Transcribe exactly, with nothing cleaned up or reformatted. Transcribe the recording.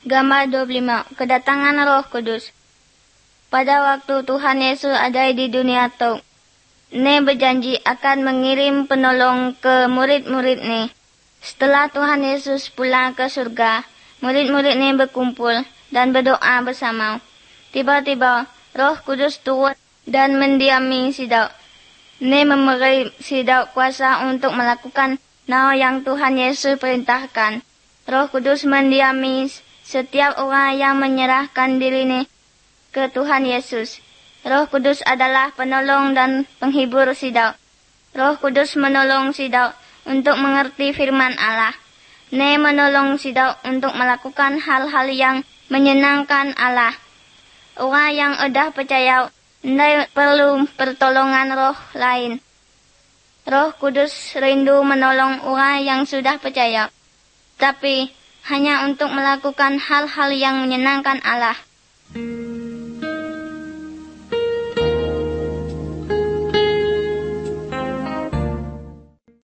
Gambar dua puluh lima. Kedatangan Roh Kudus. Pada waktu Tuhan Yesus ada di dunia itu, Ne berjanji akan mengirim penolong ke murid-murid Ne. Setelah Tuhan Yesus pulang ke surga, murid-murid Ne berkumpul dan berdoa bersama. Tiba-tiba Roh Kudus turun dan mendiami Sidau. Ne memberi Sidau kuasa untuk melakukan nawa yang Tuhan Yesus perintahkan. Roh Kudus mendiami setiap orang yang menyerahkan dirinya ke Tuhan Yesus. Roh Kudus adalah penolong dan penghibur Sidau. Roh Kudus menolong Sidau untuk mengerti firman Allah. Ne menolong Sidau untuk melakukan hal-hal yang menyenangkan Allah. Orang yang sudah percaya tidak perlu pertolongan roh lain. Roh Kudus rindu menolong orang yang sudah percaya, tapi hanya untuk melakukan hal-hal yang menyenangkan Allah.